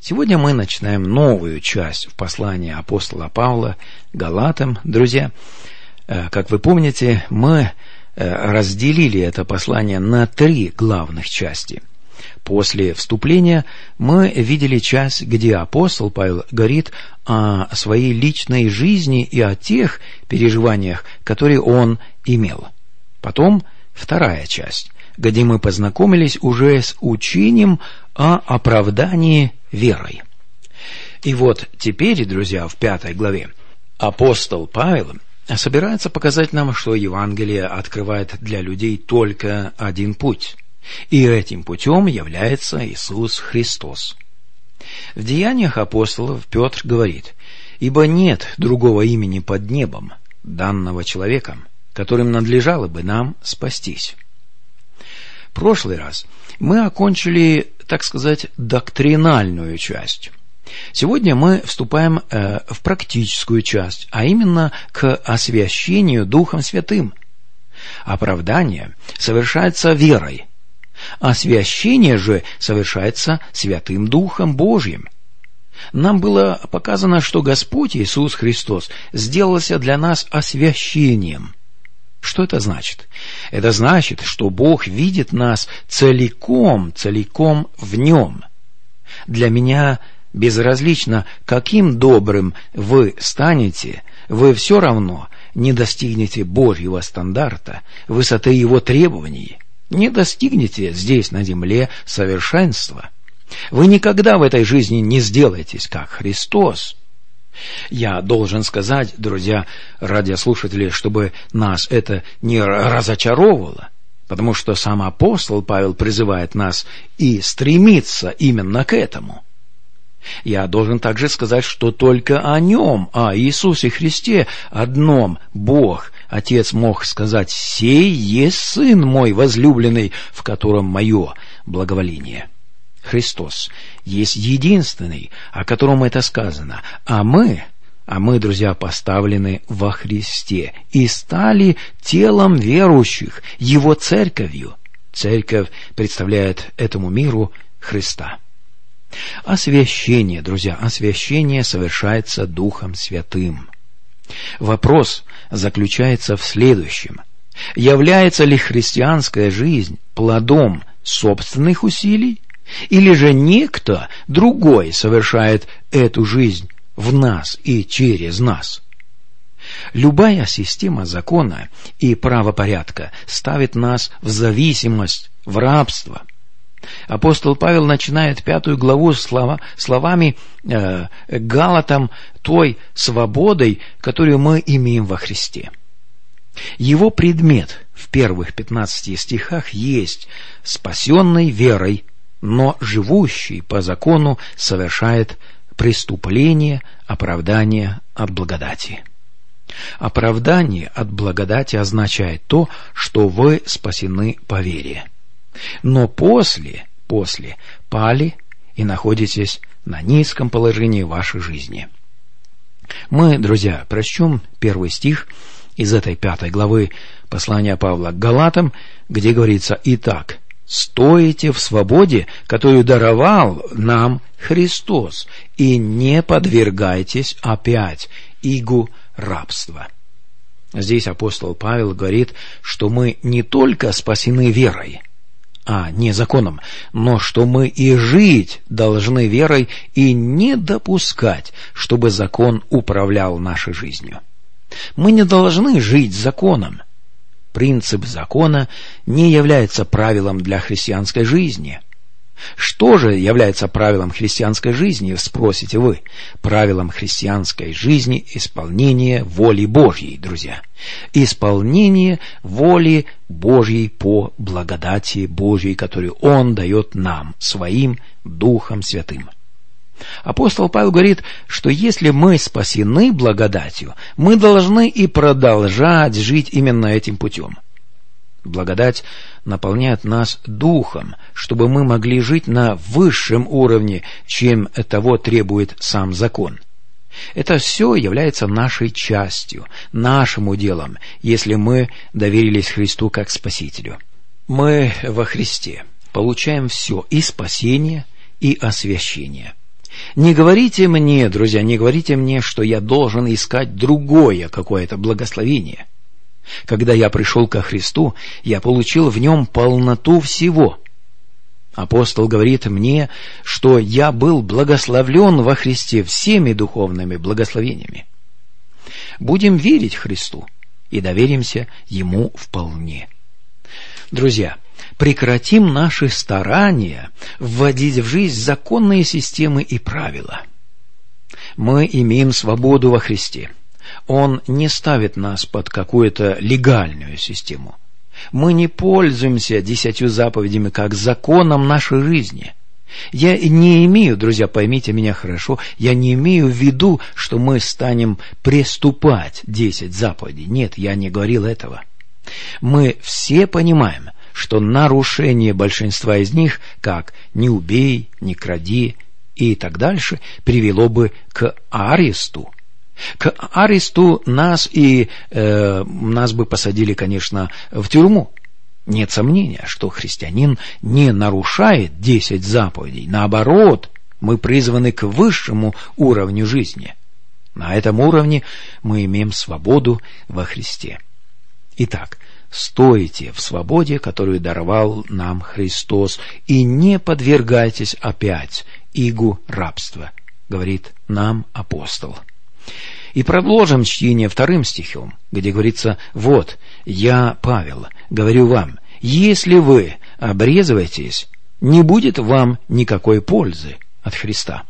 Сегодня мы начинаем новую часть в послании апостола Павла Галатам. Друзья, как вы помните, мы разделили это послание на 3 главных части. После вступления мы видели часть, где апостол Павел говорит о своей личной жизни и о тех переживаниях, которые он имел. Потом 2 часть, где мы познакомились уже с учением о оправдании верой. И вот теперь, друзья, в 5 главе апостол Павел собирается показать нам, что Евангелие открывает для людей только один путь, и этим путем является Иисус Христос. В Деяниях апостолов Петр говорит: «Ибо нет другого имени под небом, данного человеком, которым надлежало бы нам спастись». В прошлый раз мы окончили, так сказать, доктринальную часть. Сегодня мы вступаем в практическую часть, а именно к освящению Духом Святым. Оправдание совершается верой, освящение же совершается Святым Духом Божьим. Нам было показано, что Господь Иисус Христос сделался для нас освящением. Что это значит? Это значит, что Бог видит нас целиком в Нем. Для меня безразлично, каким добрым вы станете, вы все равно не достигнете Божьего стандарта, высоты Его требований, не достигнете здесь, на земле, совершенства. Вы никогда в этой жизни не сделаетесь, как Христос. Я должен сказать, друзья, радиослушатели, чтобы нас это не разочаровывало, потому что сам апостол Павел призывает нас и стремиться именно к этому. Я должен также сказать, что только о Нем, о Иисусе Христе одном Бог, Отец, мог сказать: «Сей есть Сын мой возлюбленный, в котором мое благоволение». Христос есть единственный, о котором это сказано, а мы, друзья, поставлены во Христе и стали телом верующих, Его церковью. Церковь представляет этому миру Христа. Освящение, друзья, освящение совершается Духом Святым. Вопрос заключается в следующем: является ли христианская жизнь плодом собственных усилий, или же некто другой совершает эту жизнь в нас и через нас? Любая система закона и правопорядка ставит нас в зависимость, в рабство. Апостол Павел начинает 5 главу словами Галатам той свободой, которую мы имеем во Христе. Его предмет в первых 15 стихах есть: спасенный верой, но живущий по закону совершает преступление оправдания от благодати. Оправдание от благодати означает то, что вы спасены по вере, но после пали и находитесь на низком положении вашей жизни. Мы, друзья, прочтем 1 стих из этой 5 главы послания Павла к Галатам, где говорится: «Итак, стойте в свободе, которую даровал нам Христос, и не подвергайтесь опять игу рабства». Здесь апостол Павел говорит, что мы не только спасены верой, а не законом, но что мы и жить должны верой и не допускать, чтобы закон управлял нашей жизнью. Мы не должны жить законом. Принцип закона не является правилом для христианской жизни. Что же является правилом христианской жизни, спросите вы? Правилом христианской жизни исполнение воли Божьей, друзья. Исполнение воли Божьей по благодати Божьей, которую Он дает нам, Своим Духом Святым. Апостол Павел говорит, что если мы спасены благодатью, мы должны и продолжать жить именно этим путем. Благодать наполняет нас Духом, чтобы мы могли жить на высшем уровне, чем того требует сам закон. Это все является нашей частью, нашим уделом, если мы доверились Христу как Спасителю. Мы во Христе получаем все: и спасение, и освящение. Не говорите мне, друзья, не говорите мне, что я должен искать другое какое-то благословение. Когда я пришел ко Христу, я получил в Нем полноту всего. Апостол говорит мне, что я был благословлен во Христе всеми духовными благословениями. Будем верить Христу и доверимся Ему вполне. Друзья, прекратим наши старания вводить в жизнь законные системы и правила. Мы имеем свободу во Христе. Он не ставит нас под какую-то легальную систему. Мы не пользуемся 10 заповедями как законом нашей жизни. Я не имею, друзья, поймите меня хорошо, я не имею в виду, что мы станем приступать 10 заповедей. Нет, я не говорил этого. Мы все понимаем, что нарушение большинства из них, как «не убей», «не кради» и так дальше, привело бы к аресту. К аресту нас бы посадили, конечно, в тюрьму. Нет сомнения, что христианин не нарушает 10 заповедей. Наоборот, мы призваны к высшему уровню жизни. На этом уровне мы имеем свободу во Христе. Итак, стойте в свободе, которую даровал нам Христос, и не подвергайтесь опять игу рабства, говорит нам апостол. И продолжим чтение 2 стихом, где говорится: «Вот, я, Павел, говорю вам, если вы обрезываетесь, не будет вам никакой пользы от Христа».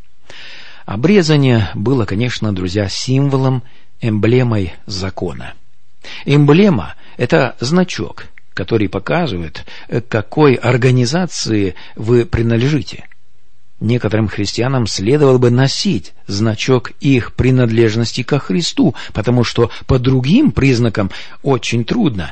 Обрезание было, конечно, друзья, символом, эмблемой закона. Эмблема – это значок, который показывает, к какой организации вы принадлежите. Некоторым христианам следовало бы носить значок их принадлежности ко Христу, потому что по другим признакам очень трудно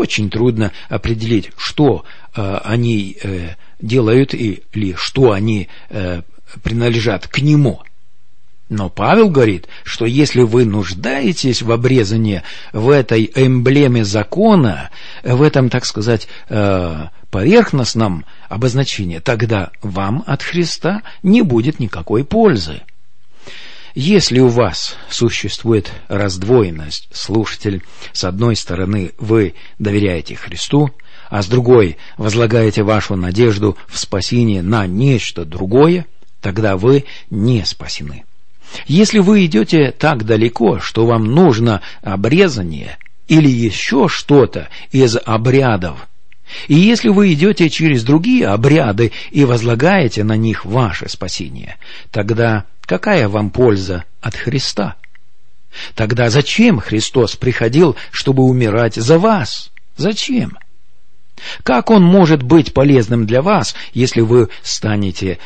определить, что они делают или что они принадлежат к Нему. Но Павел говорит, что если вы нуждаетесь в обрезании, в этой эмблеме закона, в этом, так сказать, поверхностном обозначении, тогда вам от Христа не будет никакой пользы. Если у вас существует раздвоенность, слушатель, с одной стороны вы доверяете Христу, а с другой возлагаете вашу надежду в спасение на нечто другое, тогда вы не спасены. Если вы идете так далеко, что вам нужно обрезание или еще что-то из обрядов, и если вы идете через другие обряды и возлагаете на них ваше спасение, тогда какая вам польза от Христа? Тогда зачем Христос приходил, чтобы умирать за вас? Зачем? Как Он может быть полезным для вас, если вы станете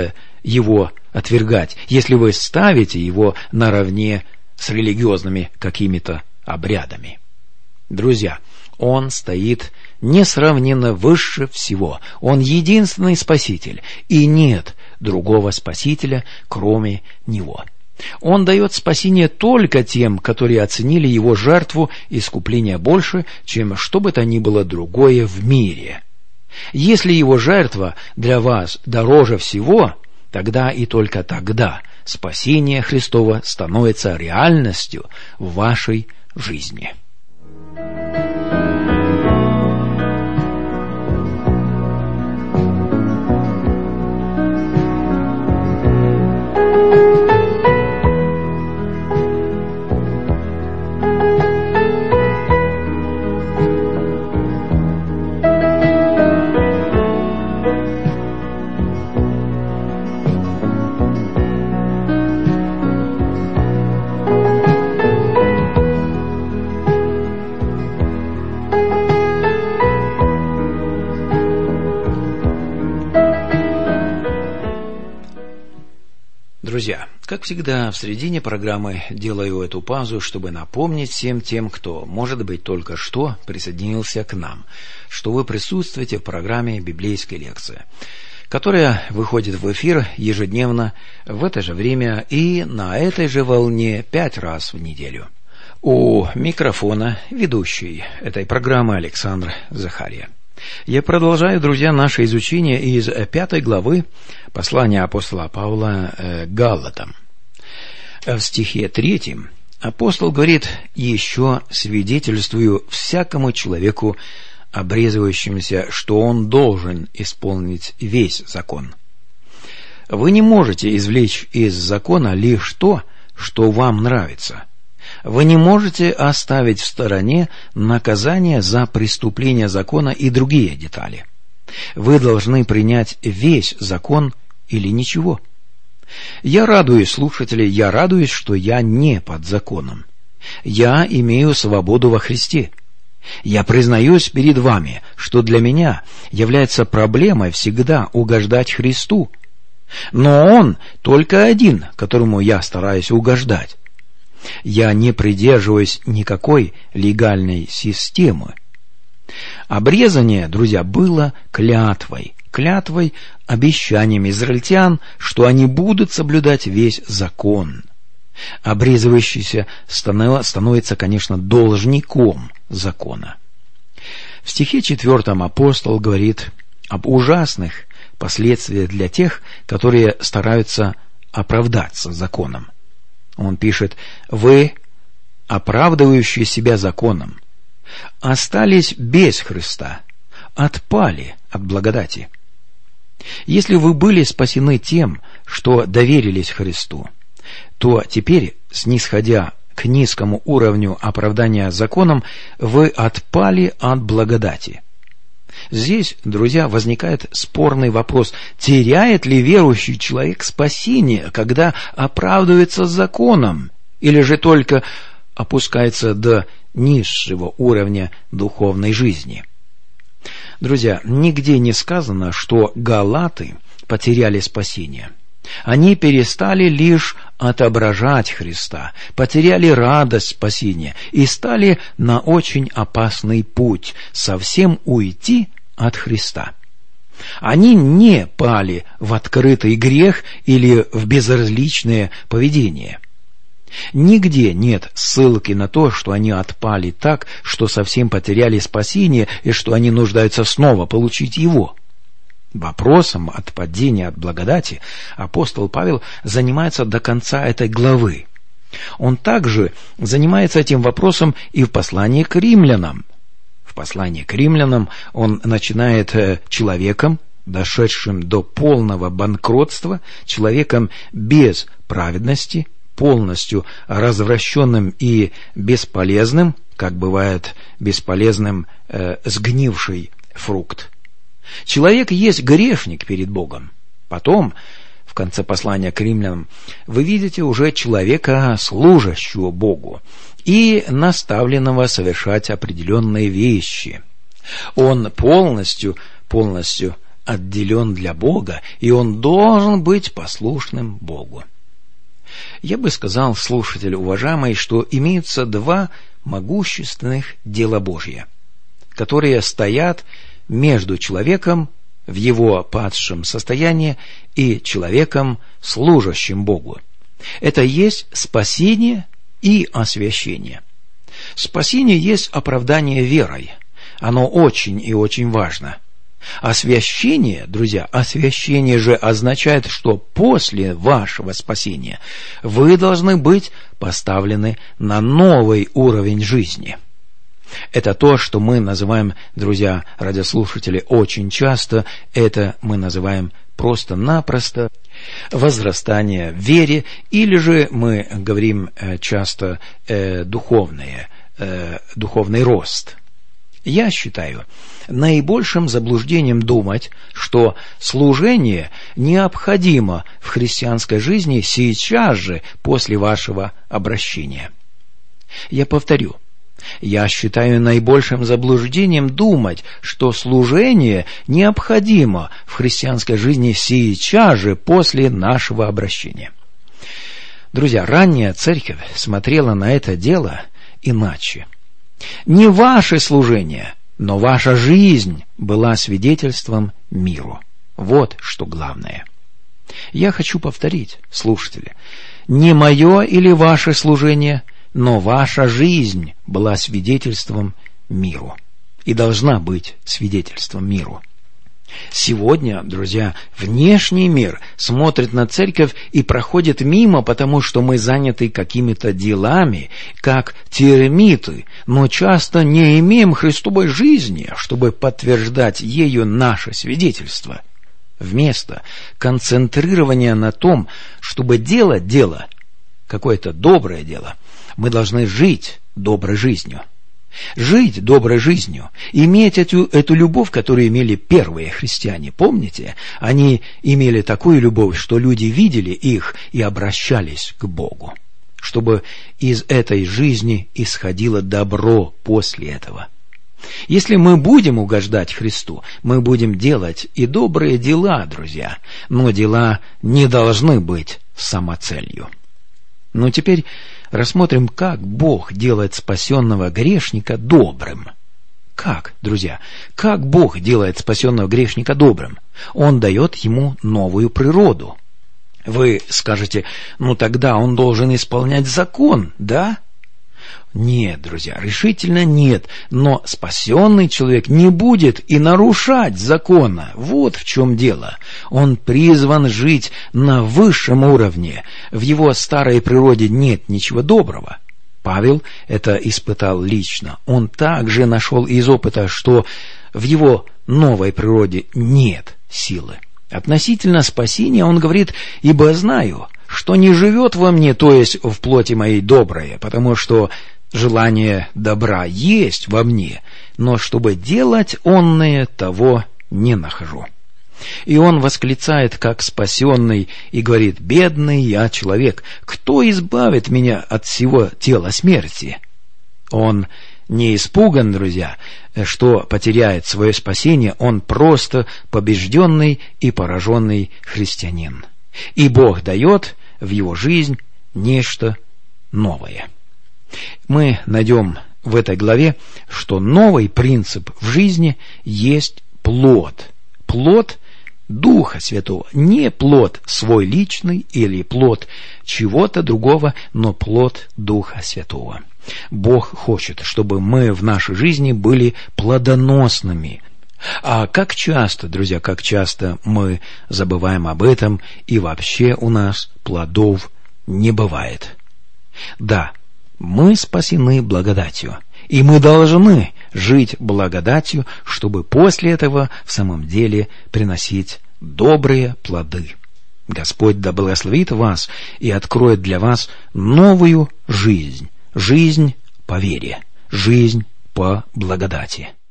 Его отвергать, если вы ставите Его наравне с религиозными какими-то обрядами? Друзья, Он стоит несравненно выше всего. Он единственный Спаситель, и нет другого Спасителя, кроме Него. Он дает спасение только тем, которые оценили Его жертву искупления больше, чем что бы то ни было другое в мире. Если Его жертва для вас дороже всего, тогда и только тогда спасение Христово становится реальностью в вашей жизни. Друзья, как всегда, в середине программы делаю эту паузу, чтобы напомнить всем тем, кто, может быть, только что присоединился к нам, что вы присутствуете в программе «Библейская лекция», которая выходит в эфир ежедневно в это же время и на этой же волне 5 раз в неделю. У микрофона ведущий этой программы Александр Захария. Я продолжаю, друзья, наше изучение из 5 главы послания апостола Павла Галатам. В стихе 3 апостол говорит: «Еще свидетельствую всякому человеку, обрезывающемуся, что он должен исполнить весь закон». Вы не можете извлечь из закона лишь то, что вам нравится. Вы не можете оставить в стороне наказание за преступление закона и другие детали. Вы должны принять весь закон или ничего. Я радуюсь, слушатели, я радуюсь, что я не под законом. Я имею свободу во Христе. Я признаюсь перед вами, что для меня является проблемой всегда угождать Христу. Но Он только один, которому я стараюсь угождать. Я не придерживаюсь никакой легальной системы. Обрезание, друзья, было клятвой, обещанием израильтян, что они будут соблюдать весь закон. Обрезывающийся становится, конечно, должником закона. В стихе 4 апостол говорит об ужасных последствиях для тех, которые стараются оправдаться законом. Он пишет: «Вы, оправдывающие себя законом, остались без Христа, отпали от благодати». Если вы были спасены тем, что доверились Христу, то теперь, снисходя к низкому уровню оправдания законом, вы отпали от благодати. Здесь, друзья, возникает спорный вопрос: теряет ли верующий человек спасение, когда оправдывается законом, или же только опускается до низшего уровня духовной жизни? Друзья, нигде не сказано, что галаты потеряли спасение. Они перестали лишь отображать Христа, потеряли радость спасения и стали на очень опасный путь совсем уйти от Христа. Они не пали в открытый грех или в безразличное поведение. Нигде нет ссылки на то, что они отпали так, что совсем потеряли спасение и что они нуждаются снова получить его. Вопросом отпадения от благодати апостол Павел занимается до конца этой главы. Он также занимается этим вопросом и в послании к римлянам. В послании к римлянам он начинает человеком, дошедшим до полного банкротства, человеком без праведности, полностью развращенным и бесполезным, как бывает бесполезным сгнивший фрукт. Человек есть грешник перед Богом. Потом, в конце послания к римлянам, вы видите уже человека, служащего Богу и наставленного совершать определенные вещи. Он полностью отделен для Бога, и он должен быть послушным Богу. Я бы сказал, слушатель уважаемый, что имеются два могущественных дела Божья, которые стоят между человеком в его падшем состоянии и человеком, служащим Богу. Это есть спасение и освящение. Спасение есть оправдание верой. Оно очень и очень важно. Освящение, друзья, освящение же означает, что после вашего спасения вы должны быть поставлены на новый уровень жизни. Это то, что мы называем, друзья, радиослушатели, очень часто, это мы называем просто-напросто возрастание в вере, или же мы говорим часто духовный рост. Я считаю наибольшим заблуждением думать, что служение необходимо в христианской жизни сейчас же после вашего обращения. Я повторю, я считаю наибольшим заблуждением думать, что служение необходимо в христианской жизни сейчас же после нашего обращения. Друзья, ранняя церковь смотрела на это дело иначе. Не ваше служение, но ваша жизнь была свидетельством миру. Вот что главное. Я хочу повторить, слушатели, не мое или ваше служение, но ваша жизнь была свидетельством миру. и должна быть свидетельством миру. Сегодня, друзья, внешний мир смотрит на церковь и проходит мимо, потому что мы заняты какими-то делами, как термиты, но часто не имеем Христовой жизни, чтобы подтверждать ею наше свидетельство. Вместо концентрирования на том, чтобы делать дело, какое-то доброе дело, мы должны жить доброй жизнью. Жить доброй жизнью, иметь эту любовь, которую имели первые христиане. Помните? Они имели такую любовь, что люди видели их и обращались к Богу, чтобы из этой жизни исходило добро после этого. Если мы будем угождать Христу, мы будем делать и добрые дела, друзья, но дела не должны быть самоцелью. Но теперь рассмотрим, как Бог делает спасенного грешника добрым. Как, друзья, как Бог делает спасенного грешника добрым? Он дает ему новую природу. Вы скажете, тогда он должен исполнять закон, да? Нет, друзья, решительно нет. Но спасенный человек не будет и нарушать закона. Вот в чем дело. Он призван жить на высшем уровне. В его старой природе нет ничего доброго. Павел это испытал лично. Он также нашел из опыта, что в его новой природе нет силы. Относительно спасения он говорит: «Ибо знаю, что не живет во мне, то есть в плоти моей доброе, потому что желание добра есть во мне, но чтобы делать онное, того не нахожу». И он восклицает, как спасенный, и говорит: «Бедный я человек, кто избавит меня от всего тела смерти?» Он не испуган, друзья, что потеряет свое спасение, он просто побежденный и пораженный христианин. И Бог дает в его жизнь нечто новое. Мы найдем в этой главе, что новый принцип в жизни есть плод. Плод Духа Святого. Не плод свой личный или плод чего-то другого, но плод Духа Святого. Бог хочет, чтобы мы в нашей жизни были плодоносными. А как часто, друзья, как часто мы забываем об этом, и вообще у нас плодов не бывает. Да, мы спасены благодатью, и мы должны жить благодатью, чтобы после этого в самом деле приносить добрые плоды. Господь да благословит вас и откроет для вас новую жизнь, жизнь по вере, жизнь по благодати.